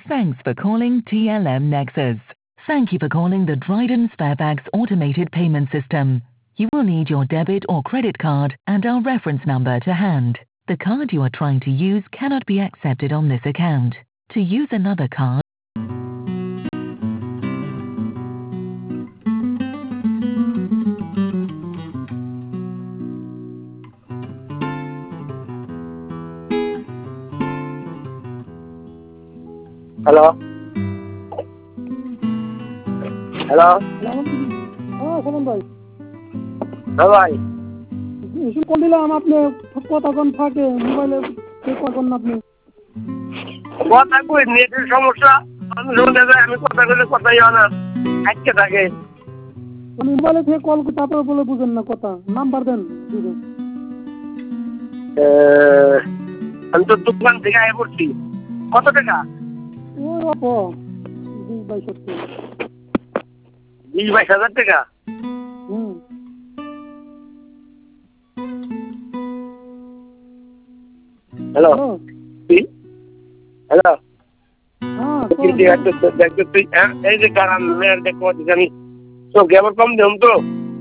Thanks for calling TLM Nexus. Thank you for calling the Dryden Sparebags automated payment system. You will need your debit or credit card and our reference number to hand. The card you are trying to use cannot be accepted on this account. To use another card, hello hello হ্যাঁ সালমান ভাই, হ্যাঁ ভাই এসে call দিলাম, আপনি কতক্ষণ থাকে মোবাইলে কখন আপনি কথা কই নেটের সমস্যা। আমি শুনতে যাই, আমি কথা কইলে কথাই হয় না, আটকে থাকে। আমি মোবাইলে থেকে কল করতে আপনার বলে বুঝেন না কথা, নাম্বার দেন দিবেন। আমি তো দোকান থেকে আয় পড়ছি। কত টাকা? ওই অপ 20-22 20-22 টাকা। হ্যালো হ্যালো এই যে কারণ দেখো আমি চোখে আবার কম দিলাম তো।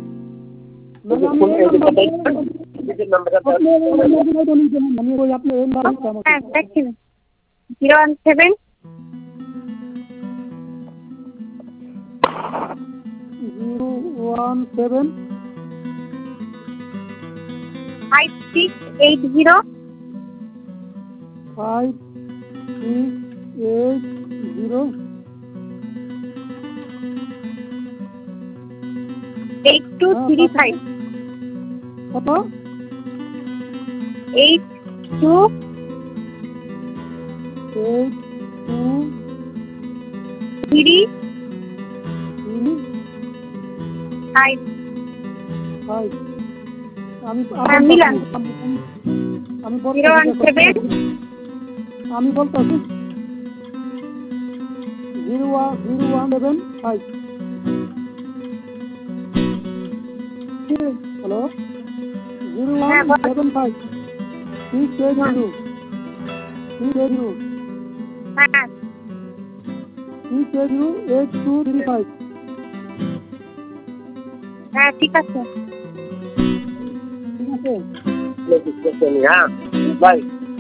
আপনি 5680 8235 কত 8235 মিলান আমি 017 আমি বলতেছি 017 হ্যালো 0175 680 হ্যাঁ 8235 হ্যাঁ ঠিক আছে হ্যাঁ ভাই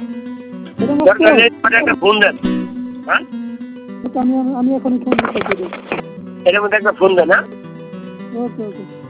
একটা ফোন দেন। হ্যাঁ আমি এখনই ফোন করতে এটার মধ্যে একটা ফোন দেন। হ্যাঁ ওকে ওকে